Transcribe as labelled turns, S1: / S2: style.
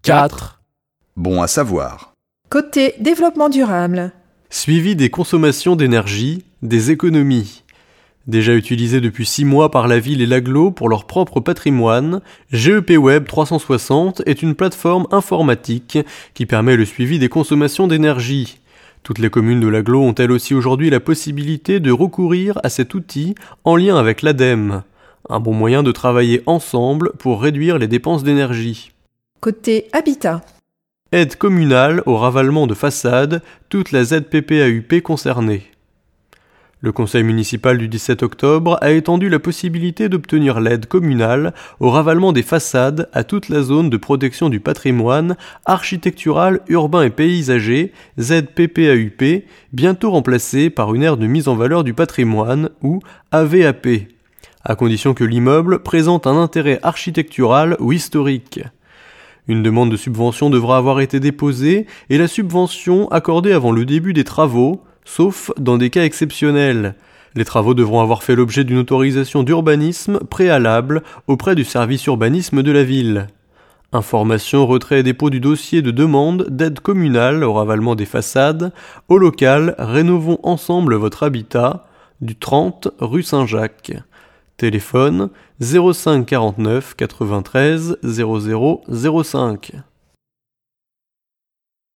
S1: 4.
S2: Bon à savoir.
S3: Côté développement durable.
S1: Suivi des consommations d'énergie, des économies. Déjà utilisé depuis 6 mois par la ville et l'agglo pour leur propre patrimoine, GEP Web 360 est une plateforme informatique qui permet le suivi des consommations d'énergie. Toutes les communes de l'agglo ont elles aussi aujourd'hui la possibilité de recourir à cet outil en lien avec l'ADEME. Un bon moyen de travailler ensemble pour réduire les dépenses d'énergie.
S3: Côté habitat.
S1: Aide communale au ravalement de façades, toute la ZPPAUP concernée. Le conseil municipal du 17 octobre a étendu la possibilité d'obtenir l'aide communale au ravalement des façades à toute la zone de protection du patrimoine architectural, urbain et paysager, ZPPAUP, bientôt remplacée par une aire de mise en valeur du patrimoine, ou AVAP, à condition que l'immeuble présente un intérêt architectural ou historique. Une demande de subvention devra avoir été déposée et la subvention accordée avant le début des travaux, sauf dans des cas exceptionnels. Les travaux devront avoir fait l'objet d'une autorisation d'urbanisme préalable auprès du service urbanisme de la ville. Information, retrait et dépôt du dossier de demande d'aide communale au ravalement des façades, au local Rénovons ensemble votre habitat, du 30 rue Saint-Jacques. Téléphone 05 49 93 00 05.